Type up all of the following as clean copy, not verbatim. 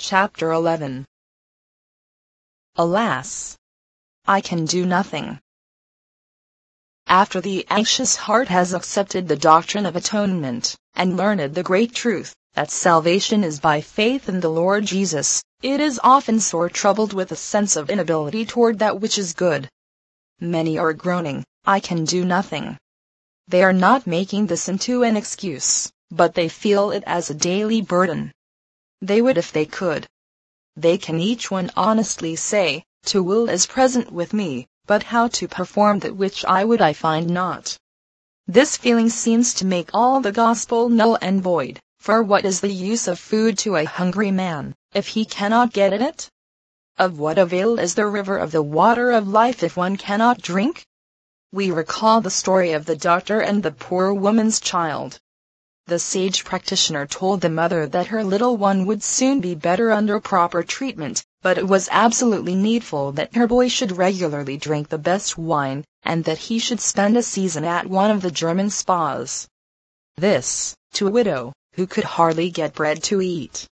Chapter 11. Alas! I can do nothing. After the anxious heart has accepted the doctrine of atonement, and learned the great truth, that salvation is by faith in the Lord Jesus, it is often sore troubled with a sense of inability toward that which is good. Many are groaning, I can do nothing. They are not making this into an excuse, but they feel it as a daily burden. They would if they could. They can each one honestly say, "To will is present with me, but how to perform that which I would I find not." This feeling seems to make all the gospel null and void, for what is the use of food to a hungry man, if he cannot get at it? Of what avail is the river of the water of life if one cannot drink? We recall the story of the doctor and the poor woman's child. The sage practitioner told the mother that her little one would soon be better under proper treatment, but it was absolutely needful that her boy should regularly drink the best wine, and that he should spend a season at one of the German spas. This, to a widow, who could hardly get bread to eat.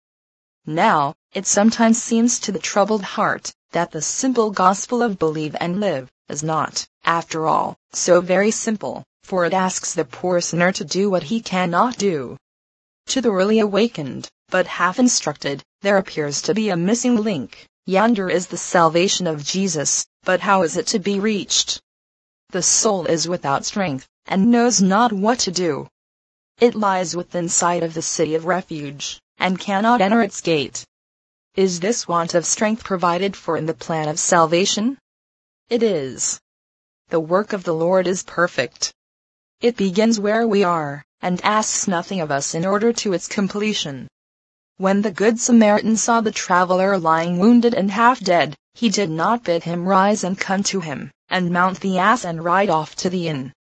Now, it sometimes seems to the troubled heart, that the simple gospel of believe and live, is not, after all, so very simple, for it asks the poor sinner to do what he cannot do. To the really awakened, but half instructed, there appears to be a missing link. Yonder is the salvation of Jesus, but how is it to be reached? The soul is without strength, and knows not what to do. It lies within sight of the city of refuge, and cannot enter its gate. Is this want of strength provided for in the plan of salvation? It is. The work of the Lord is perfect. It begins where we are, and asks nothing of us in order to its completion. When the Good Samaritan saw the traveler lying wounded and half dead, he did not bid him rise and come to him, and mount the ass and ride off to the inn.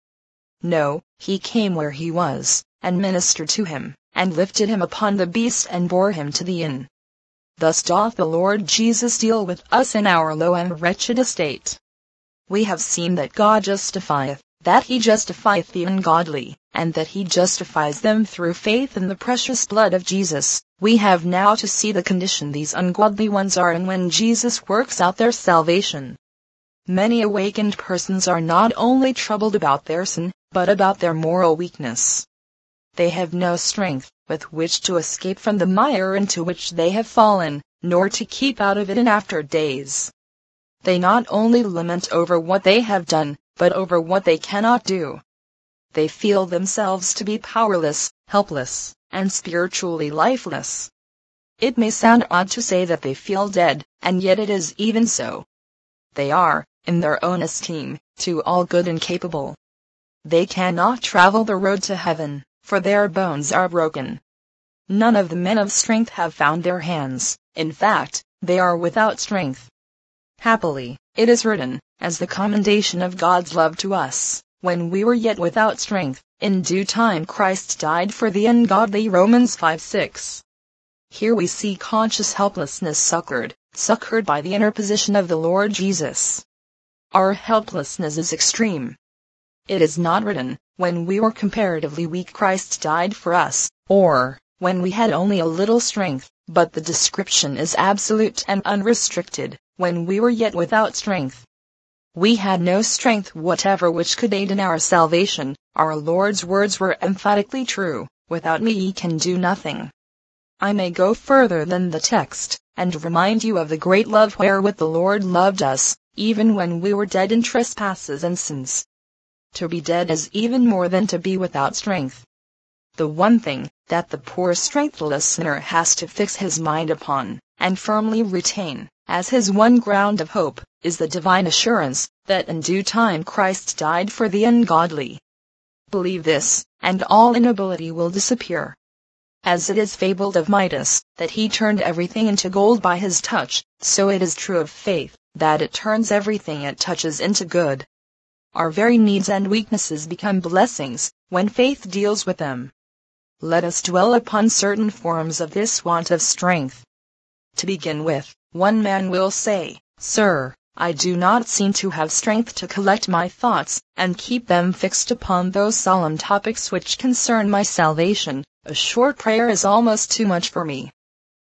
No, he came where he was, and ministered to him, and lifted him upon the beast and bore him to the inn. Thus doth the Lord Jesus deal with us in our low and wretched estate. We have seen that God justifieth, that he justifieth the ungodly, and that he justifies them through faith in the precious blood of Jesus. We have now to see the condition these ungodly ones are in when Jesus works out their salvation. Many awakened persons are not only troubled about their sin, but about their moral weakness. They have no strength with which to escape from the mire into which they have fallen, nor to keep out of it in after days. They not only lament over what they have done, but over what they cannot do. They feel themselves to be powerless, helpless, and spiritually lifeless. It may sound odd to say that they feel dead, and yet it is even so. They are, in their own esteem, too all good and capable. They cannot travel the road to heaven, for their bones are broken. None of the men of strength have found their hands, in fact, they are without strength. Happily, it is written, as the commendation of God's love to us, when we were yet without strength, in due time Christ died for the ungodly. Romans 5:6. Here we see conscious helplessness succored by the interposition of the Lord Jesus. Our helplessness is extreme. It is not written, when we were comparatively weak Christ died for us, or, when we had only a little strength, but the description is absolute and unrestricted, when we were yet without strength. We had no strength whatever which could aid in our salvation. Our Lord's words were emphatically true, "Without me ye can do nothing." I may go further than the text, and remind you of the great love wherewith the Lord loved us, even when we were dead in trespasses and sins. To be dead is even more than to be without strength. The one thing that the poor strengthless sinner has to fix his mind upon, and firmly retain, as his one ground of hope, is the divine assurance, that in due time Christ died for the ungodly. Believe this, and all inability will disappear. As it is fabled of Midas, that he turned everything into gold by his touch, so it is true of faith, that it turns everything it touches into good. Our very needs and weaknesses become blessings, when faith deals with them. Let us dwell upon certain forms of this want of strength. To begin with, one man will say, "Sir, I do not seem to have strength to collect my thoughts, and keep them fixed upon those solemn topics which concern my salvation. A short prayer is almost too much for me."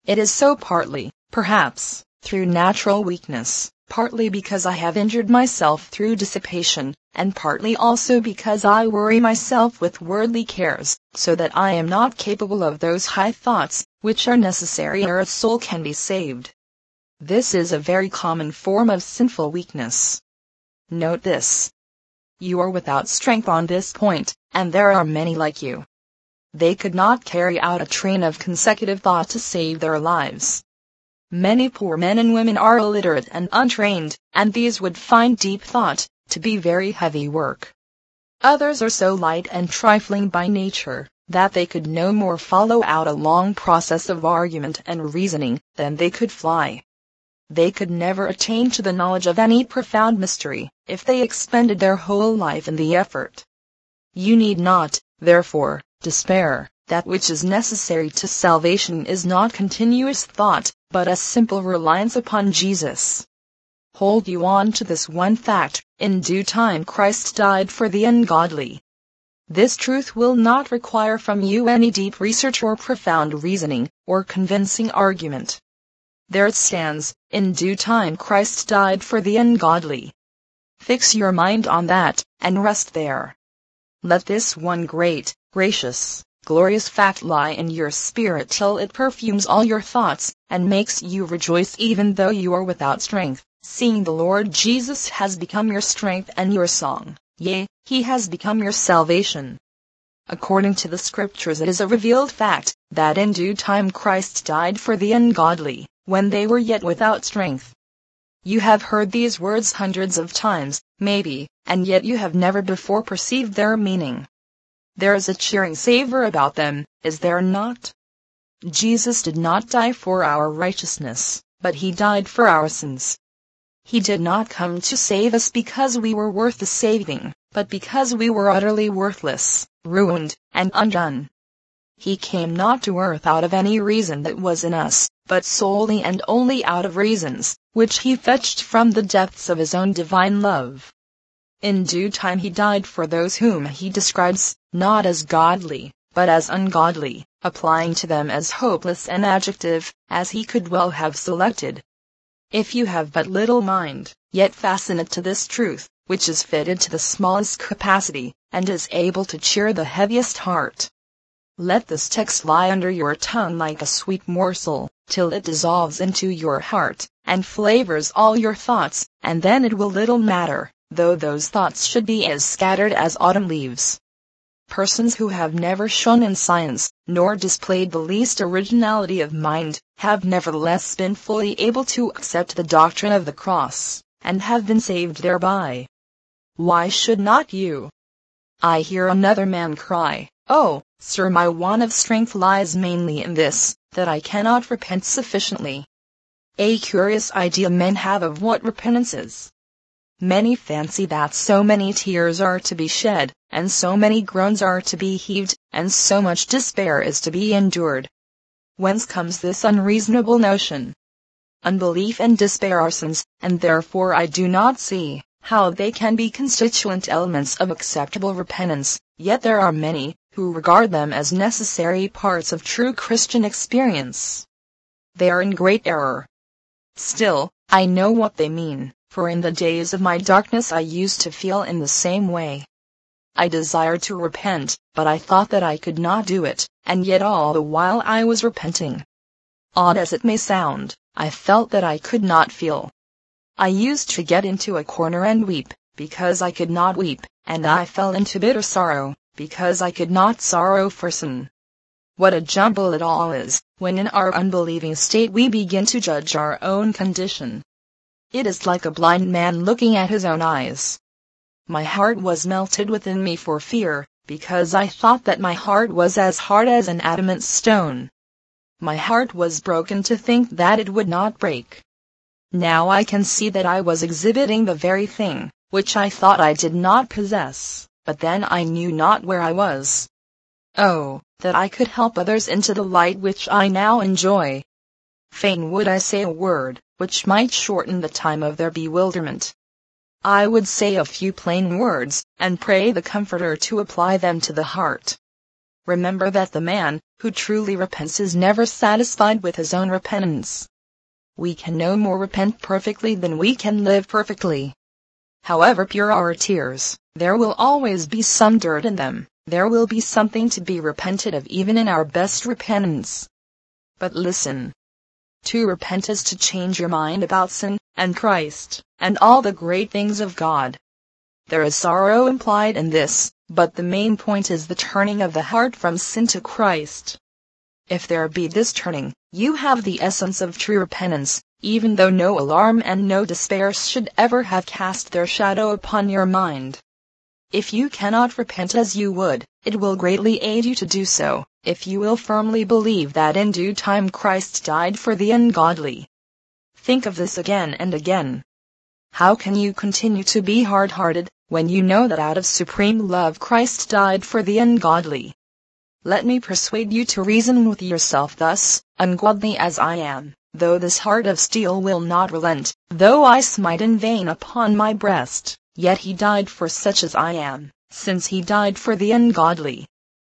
It is so partly, perhaps, through natural weakness, partly because I have injured myself through dissipation, and partly also because I worry myself with worldly cares, so that I am not capable of those high thoughts, which are necessary ere a soul can be saved. This is a very common form of sinful weakness. Note this. You are without strength on this point, and there are many like you. They could not carry out a train of consecutive thought to save their lives. Many poor men and women are illiterate and untrained, and these would find deep thought to be very heavy work. Others are so light and trifling by nature, that they could no more follow out a long process of argument and reasoning than they could fly. They could never attain to the knowledge of any profound mystery, if they expended their whole life in the effort. You need not, therefore, despair. That which is necessary to salvation is not continuous thought, but a simple reliance upon Jesus. Hold you on to this one fact: in due time Christ died for the ungodly. This truth will not require from you any deep research or profound reasoning, or convincing argument. There it stands: in due time Christ died for the ungodly. Fix your mind on that, and rest there. Let this one great, gracious, glorious fact lie in your spirit till it perfumes all your thoughts, and makes you rejoice even though you are without strength, seeing the Lord Jesus has become your strength and your song, yea, he has become your salvation. According to the Scriptures, it is a revealed fact, that in due time Christ died for the ungodly, when they were yet without strength. You have heard these words hundreds of times, maybe, and yet you have never before perceived their meaning. There is a cheering savor about them, is there not? Jesus did not die for our righteousness, but he died for our sins. He did not come to save us because we were worth the saving, but because we were utterly worthless, ruined, and undone. He came not to earth out of any reason that was in us, but solely and only out of reasons, which he fetched from the depths of his own divine love. In due time he died for those whom he describes, not as godly, but as ungodly, applying to them as hopeless an adjective as he could well have selected. If you have but little mind, yet fasten it to this truth, which is fitted to the smallest capacity, and is able to cheer the heaviest heart. Let this text lie under your tongue like a sweet morsel, till it dissolves into your heart, and flavors all your thoughts, and then it will little matter, though those thoughts should be as scattered as autumn leaves. Persons who have never shone in science, nor displayed the least originality of mind, have nevertheless been fully able to accept the doctrine of the cross, and have been saved thereby. Why should not you? I hear another man cry, "Oh, sir, my want of strength lies mainly in this, that I cannot repent sufficiently." A curious idea men have of what repentance is. Many fancy that so many tears are to be shed, and so many groans are to be heaved, and so much despair is to be endured. Whence comes this unreasonable notion? Unbelief and despair are sins, and therefore I do not see how they can be constituent elements of acceptable repentance, yet there are many who regard them as necessary parts of true Christian experience. They are in great error. Still, I know what they mean, for in the days of my darkness I used to feel in the same way. I desired to repent, but I thought that I could not do it, and yet all the while I was repenting. Odd as it may sound, I felt that I could not feel. I used to get into a corner and weep, because I could not weep, and I fell into bitter sorrow, because I could not sorrow for sin. What a jumble it all is, when in our unbelieving state we begin to judge our own condition. It is like a blind man looking at his own eyes. My heart was melted within me for fear, because I thought that my heart was as hard as an adamant stone. My heart was broken to think that it would not break. Now I can see that I was exhibiting the very thing which I thought I did not possess, but then I knew not where I was. Oh, that I could help others into the light which I now enjoy. Fain would I say a word which might shorten the time of their bewilderment. I would say a few plain words, and pray the Comforter to apply them to the heart. Remember that the man who truly repents is never satisfied with his own repentance. We can no more repent perfectly than we can live perfectly. However pure our tears, there will always be some dirt in them. There will be something to be repented of even in our best repentance. But listen. To repent is to change your mind about sin, and Christ, and all the great things of God. There is sorrow implied in this, but the main point is the turning of the heart from sin to Christ. If there be this turning, you have the essence of true repentance, even though no alarm and no despair should ever have cast their shadow upon your mind. If you cannot repent as you would, it will greatly aid you to do so, if you will firmly believe that in due time Christ died for the ungodly. Think of this again and again. How can you continue to be hard-hearted, when you know that out of supreme love Christ died for the ungodly? Let me persuade you to reason with yourself thus: ungodly as I am, though this heart of steel will not relent, though I smite in vain upon my breast, yet he died for such as I am, since he died for the ungodly.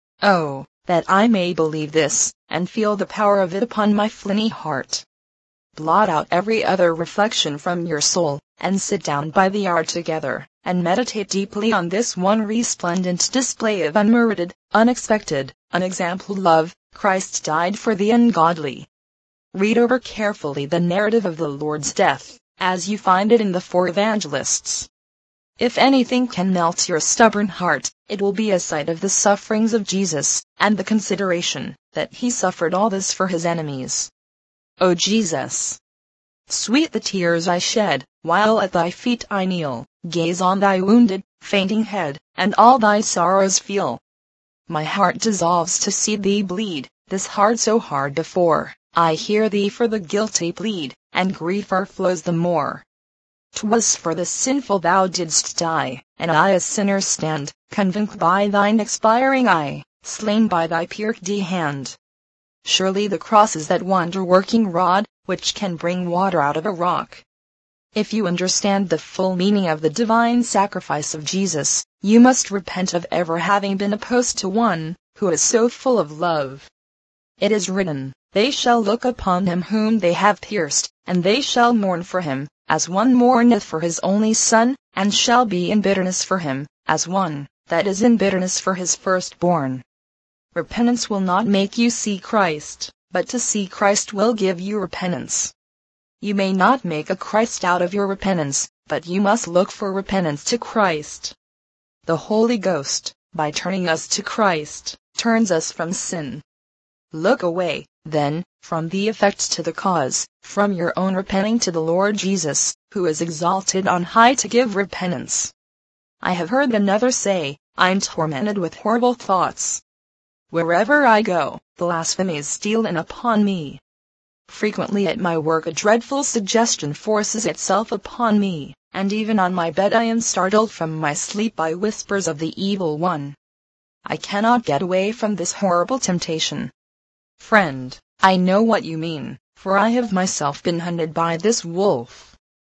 Oh, that I may believe this, and feel the power of it upon my flinty heart. Blot out every other reflection from your soul, and sit down by the hour together, and meditate deeply on this one resplendent display of unmerited, unexpected, unexampled love. Christ died for the ungodly. Read over carefully the narrative of the Lord's death, as you find it in the four evangelists. If anything can melt your stubborn heart, it will be a sight of the sufferings of Jesus, and the consideration that he suffered all this for his enemies. O Jesus! Sweet the tears I shed, while at thy feet I kneel, gaze on thy wounded, fainting head, and all thy sorrows feel. My heart dissolves to see thee bleed, this heart so hard before. I hear thee for the guilty plead, and grief o'erflows the more. 'Twas for the sinful thou didst die, and I a sinner stand, convinced by thine expiring eye, slain by thy pierced hand. Surely the cross is that wonder-working rod, which can bring water out of a rock. If you understand the full meaning of the divine sacrifice of Jesus, you must repent of ever having been opposed to one who is so full of love. It is written, "They shall look upon him whom they have pierced, and they shall mourn for him, as one mourneth for his only son, and shall be in bitterness for him, as one that is in bitterness for his firstborn." Repentance will not make you see Christ, but to see Christ will give you repentance. You may not make a Christ out of your repentance, but you must look for repentance to Christ. The Holy Ghost, by turning us to Christ, turns us from sin. Look away, then, from the effect to the cause, from your own repenting to the Lord Jesus, who is exalted on high to give repentance. I have heard another say, "I'm tormented with horrible thoughts. Wherever I go, blasphemies steal in upon me. Frequently at my work a dreadful suggestion forces itself upon me, and even on my bed I am startled from my sleep by whispers of the evil one. I cannot get away from this horrible temptation." Friend, I know what you mean, for I have myself been hunted by this wolf.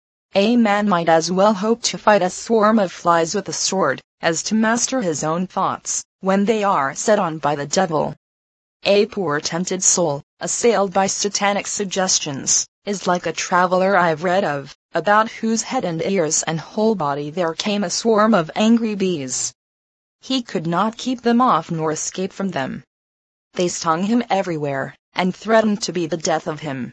A man might as well hope to fight a swarm of flies with a sword, as to master his own thoughts, when they are set on by the devil. A poor tempted soul, assailed by satanic suggestions, is like a traveler I've read of, about whose head and ears and whole body there came a swarm of angry bees. He could not keep them off nor escape from them. They stung him everywhere, and threatened to be the death of him.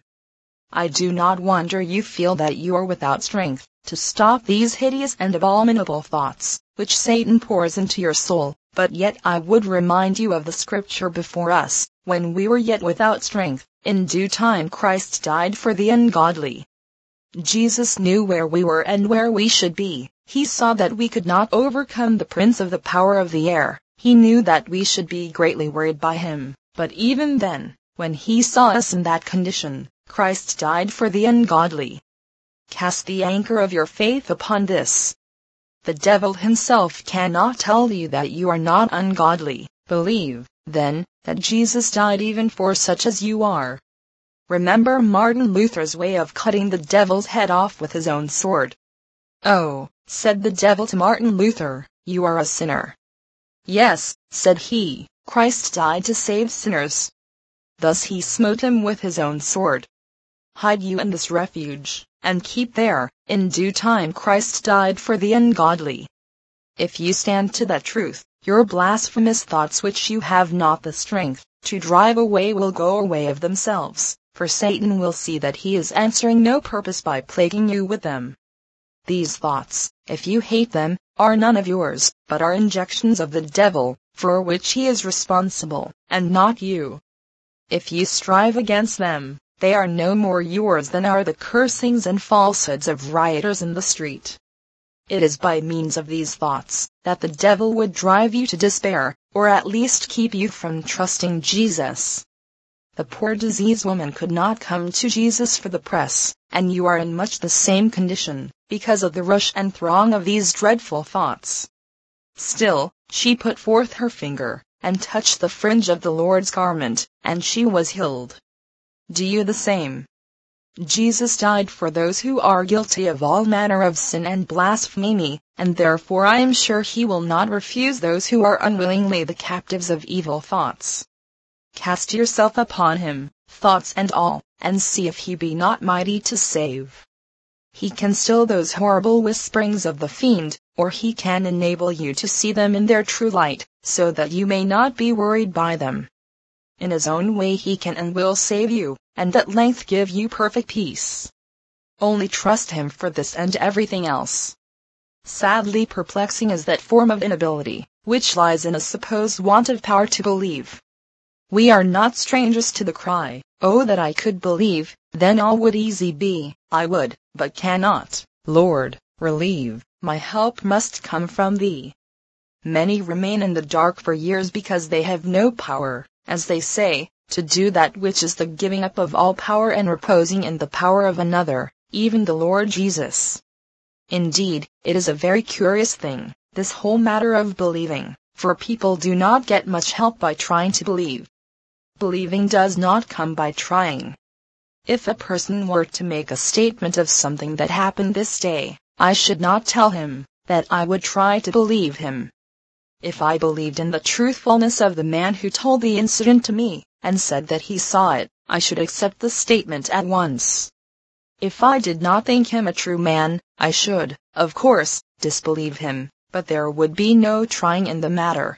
I do not wonder you feel that you are without strength to stop these hideous and abominable thoughts, which Satan pours into your soul, but yet I would remind you of the scripture before us, "When we were yet without strength, in due time Christ died for the ungodly." Jesus knew where we were and where we should be. He saw that we could not overcome the prince of the power of the air. He knew that we should be greatly worried by him, but even then, when he saw us in that condition, Christ died for the ungodly. Cast the anchor of your faith upon this. The devil himself cannot tell you that you are not ungodly. Believe, then, that Jesus died even for such as you are. Remember Martin Luther's way of cutting the devil's head off with his own sword. "Oh," said the devil to Martin Luther, "you are a sinner." "Yes," said he, Christ died to save sinners. Thus he smote him with his own sword. Hide you in this refuge, and keep there. In due time Christ died for the ungodly. If you stand to that truth, your blasphemous thoughts which you have not the strength to drive away will go away of themselves, for Satan will see that he is answering no purpose by plaguing you with them. These thoughts, if you hate them, are none of yours, but are injections of the devil, for which he is responsible, and not you. If you strive against them, they are no more yours than are the cursings and falsehoods of rioters in the street. It is by means of these thoughts that the devil would drive you to despair, or at least keep you from trusting Jesus. The poor diseased woman could not come to Jesus for the press, and you are in much the same condition, because of the rush and throng of these dreadful thoughts. Still, she put forth her finger, and touched the fringe of the Lord's garment, and she was healed. Do you the same. Jesus died for those who are guilty of all manner of sin and blasphemy, and therefore I am sure he will not refuse those who are unwillingly the captives of evil thoughts. Cast yourself upon him, thoughts and all, and see if he be not mighty to save. He can still those horrible whisperings of the fiend, or he can enable you to see them in their true light, so that you may not be worried by them. In his own way he can and will save you, and at length give you perfect peace. Only trust him for this and everything else. Sadly perplexing is that form of inability, which lies in a supposed want of power to believe. We are not strangers to the cry, "Oh that I could believe, then all would easy be, I would, but cannot, Lord, relieve, my help must come from thee." Many remain in the dark for years because they have no power, as they say, to do that which is the giving up of all power and reposing in the power of another, even the Lord Jesus. Indeed, it is a very curious thing, this whole matter of believing, for people do not get much help by trying to believe. Believing does not come by trying. If a person were to make a statement of something that happened this day, I should not tell him that I would try to believe him. If I believed in the truthfulness of the man who told the incident to me, and said that he saw it, I should accept the statement at once. If I did not think him a true man, I should, of course, disbelieve him, but there would be no trying in the matter.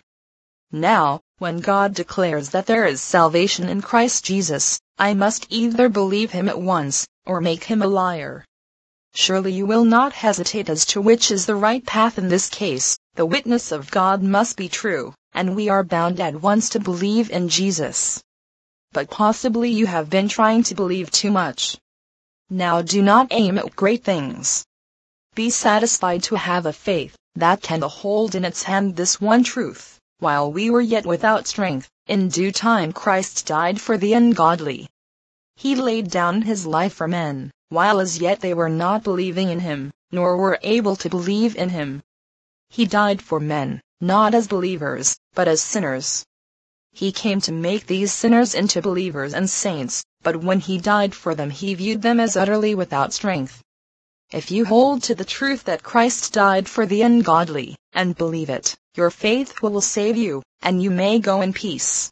Now, when God declares that there is salvation in Christ Jesus, I must either believe him at once, or make him a liar. Surely you will not hesitate as to which is the right path in this case. The witness of God must be true, and we are bound at once to believe in Jesus. But possibly you have been trying to believe too much. Now do not aim at great things. Be satisfied to have a faith that can hold in its hand this one truth: while we were yet without strength, in due time Christ died for the ungodly. He laid down his life for men, while as yet they were not believing in him, nor were able to believe in him. He died for men, not as believers, but as sinners. He came to make these sinners into believers and saints, but when he died for them he viewed them as utterly without strength. If you hold to the truth that Christ died for the ungodly, and believe it, your faith will save you, and you may go in peace.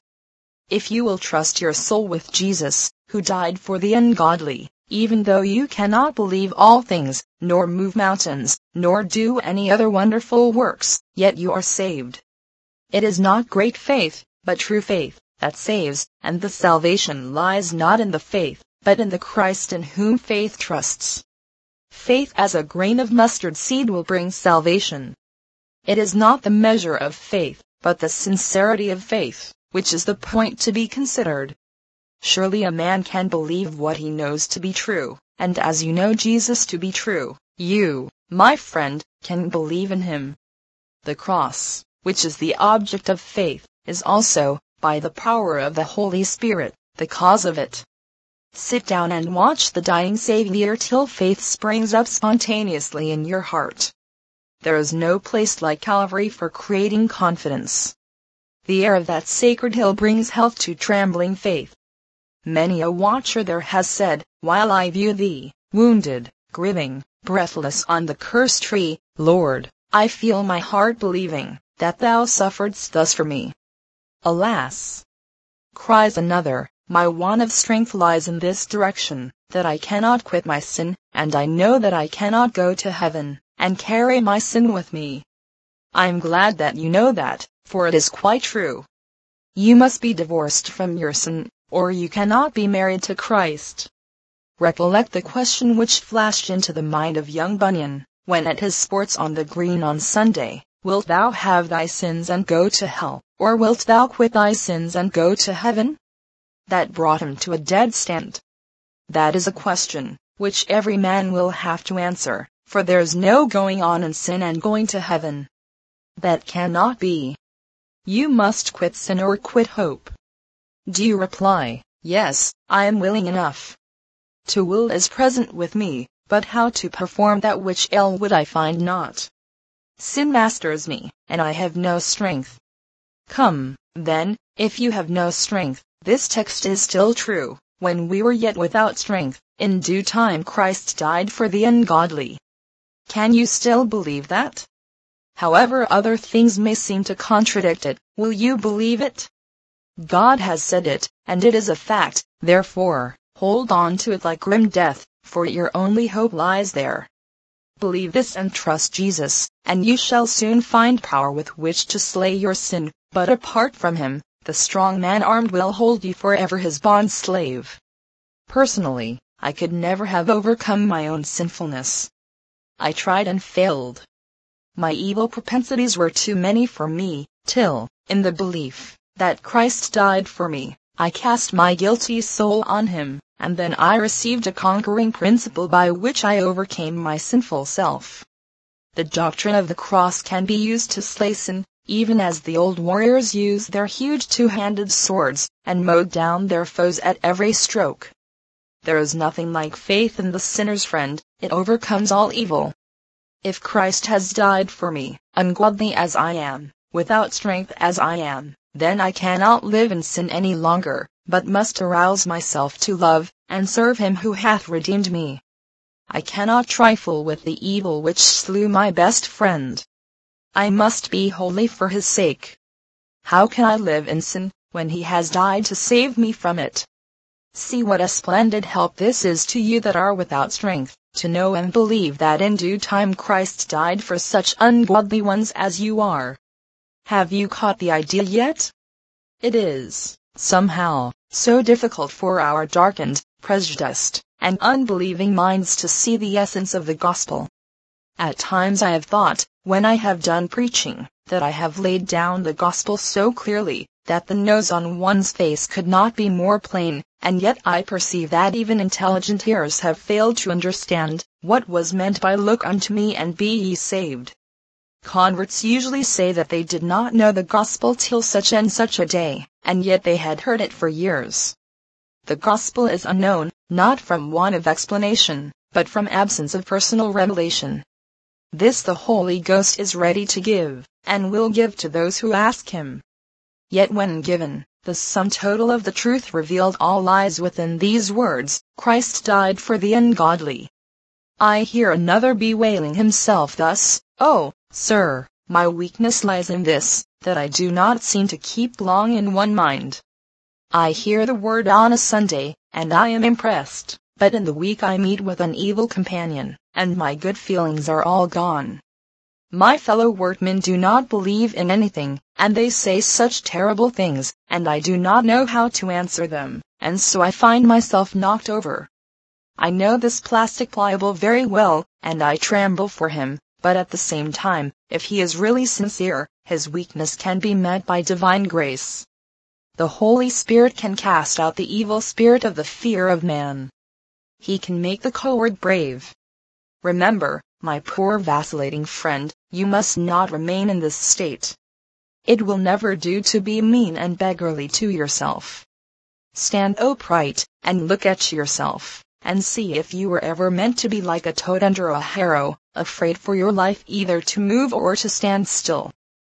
If you will trust your soul with Jesus, who died for the ungodly, even though you cannot believe all things, nor move mountains, nor do any other wonderful works, yet you are saved. It is not great faith, but true faith, that saves, and the salvation lies not in the faith, but in the Christ in whom faith trusts. Faith as a grain of mustard seed will bring salvation. It is not the measure of faith, but the sincerity of faith, which is the point to be considered. Surely a man can believe what he knows to be true, and as you know Jesus to be true, you, my friend, can believe in him. The cross, which is the object of faith, is also, by the power of the Holy Spirit, the cause of it. Sit down and watch the dying Savior till faith springs up spontaneously in your heart. There is no place like Calvary for creating confidence. The air of that sacred hill brings health to trembling faith. Many a watcher there has said, while I view thee, wounded, grieving, breathless on the cursed tree, Lord, I feel my heart believing that thou sufferedst thus for me. Alas! Cries another, my want of strength lies in this direction, that I cannot quit my sin, and I know that I cannot go to heaven, and carry my sin with me. I am glad that you know that, for it is quite true. You must be divorced from your sin, or you cannot be married to Christ. Recollect the question which flashed into the mind of young Bunyan, when at his sports on the green on Sunday, wilt thou have thy sins and go to hell, or wilt thou quit thy sins and go to heaven? That brought him to a dead stand. That is a question which every man will have to answer, for there's no going on in sin and going to heaven. That cannot be. You must quit sin or quit hope. Do you reply, yes, I am willing enough. To will is present with me, but how to perform that which would I find not. Sin masters me, and I have no strength. Come, then, if you have no strength, this text is still true. When we were yet without strength, in due time Christ died for the ungodly. Can you still believe that? However other things may seem to contradict it, will you believe it? God has said it, and it is a fact, therefore, hold on to it like grim death, for your only hope lies there. Believe this and trust Jesus, and you shall soon find power with which to slay your sin, but apart from him, the strong man armed will hold you forever his bond slave. Personally, I could never have overcome my own sinfulness. I tried and failed. My evil propensities were too many for me, till, in the belief that Christ died for me, I cast my guilty soul on him, and then I received a conquering principle by which I overcame my sinful self. The doctrine of the cross can be used to slay sin, even as the old warriors used their huge two-handed swords, and mowed down their foes at every stroke. There is nothing like faith in the sinner's friend, it overcomes all evil. If Christ has died for me, ungodly as I am, without strength as I am, then I cannot live in sin any longer, but must arouse myself to love, and serve him who hath redeemed me. I cannot trifle with the evil which slew my best friend. I must be holy for his sake. How can I live in sin, when he has died to save me from it? See what a splendid help this is to you that are without strength, to know and believe that in due time Christ died for such ungodly ones as you are. Have you caught the idea yet? It is, somehow, so difficult for our darkened, prejudiced, and unbelieving minds to see the essence of the gospel. At times I have thought, when I have done preaching, that I have laid down the gospel so clearly, that the nose on one's face could not be more plain, and yet I perceive that even intelligent ears have failed to understand what was meant by "Look unto me and be ye saved." Converts usually say that they did not know the gospel till such and such a day, and yet they had heard it for years. The gospel is unknown, not from want of explanation, but from absence of personal revelation. This the Holy Ghost is ready to give, and will give to those who ask him. Yet when given, the sum total of the truth revealed all lies within these words, Christ died for the ungodly. I hear another bewailing himself thus, "Oh, sir, my weakness lies in this, that I do not seem to keep long in one mind. I hear the word on a Sunday, and I am impressed, but in the week I meet with an evil companion, and my good feelings are all gone. My fellow workmen do not believe in anything, and they say such terrible things, and I do not know how to answer them, and so I find myself knocked over. I know this plastic pliable very well, and I tremble for him, but at the same time, if he is really sincere, his weakness can be met by divine grace. The Holy Spirit can cast out the evil spirit of the fear of man. He can make the coward brave. Remember, my poor vacillating friend, you must not remain in this state. It will never do to be mean and beggarly to yourself. Stand upright, and look at yourself, and see if you were ever meant to be like a toad under a harrow, afraid for your life either to move or to stand still.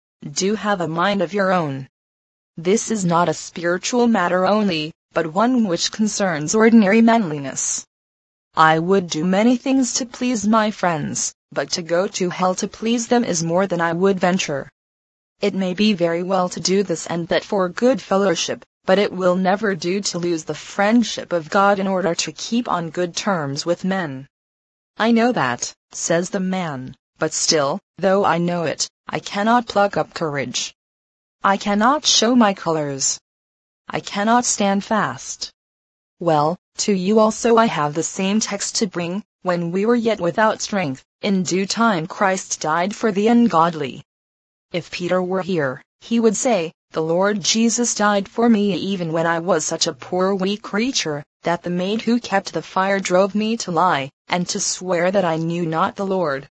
Do have a mind of your own. This is not a spiritual matter only, but one which concerns ordinary manliness. I would do many things to please my friends, but to go to hell to please them is more than I would venture. It may be very well to do this and that for good fellowship, but it will never do to lose the friendship of God in order to keep on good terms with men. I know that, says the man, but still, though I know it, I cannot pluck up courage. I cannot show my colors. I cannot stand fast. Well, to you also I have the same text to bring. When we were yet without strength, in due time Christ died for the ungodly. If Peter were here, he would say, the Lord Jesus died for me even when I was such a poor weak creature, that the maid who kept the fire drove me to lie, and to swear that I knew not the Lord.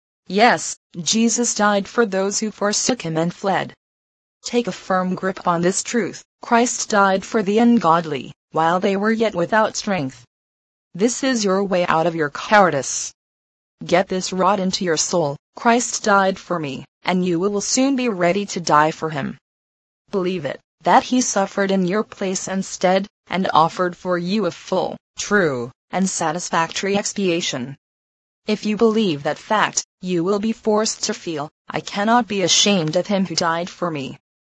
Yes, Jesus died for those who forsook him and fled. Take a firm grip on this truth. Christ died for the ungodly, while they were yet without strength. This is your way out of your cowardice. Get this wrought into your soul. Christ died for me, and you will soon be ready to die for him. Believe it, that he suffered in your place and stead, and offered for you a full, true, and satisfactory expiation. If you believe that fact, you will be forced to feel, I cannot be ashamed of him who died for me.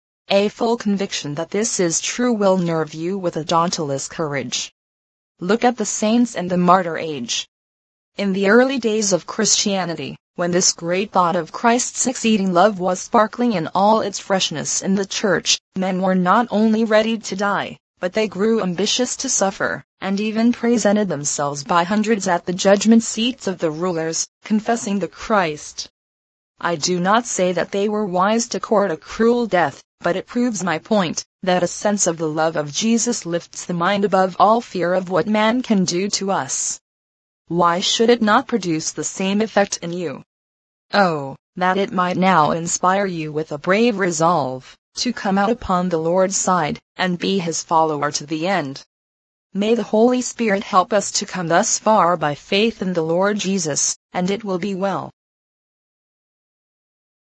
A full conviction that this is true will nerve you with a dauntless courage. Look at the saints and the martyr age. In the early days of Christianity, when this great thought of Christ's exceeding love was sparkling in all its freshness in the church, men were not only ready to die, but they grew ambitious to suffer, and even presented themselves by hundreds at the judgment seats of the rulers, confessing the Christ. I do not say that they were wise to court a cruel death, but it proves my point, that a sense of the love of Jesus lifts the mind above all fear of what man can do to us. Why should it not produce the same effect in you? Oh, that it might now inspire you with a brave resolve, to come out upon the Lord's side, and be his follower to the end. May the Holy Spirit help us to come thus far by faith in the Lord Jesus, and it will be well.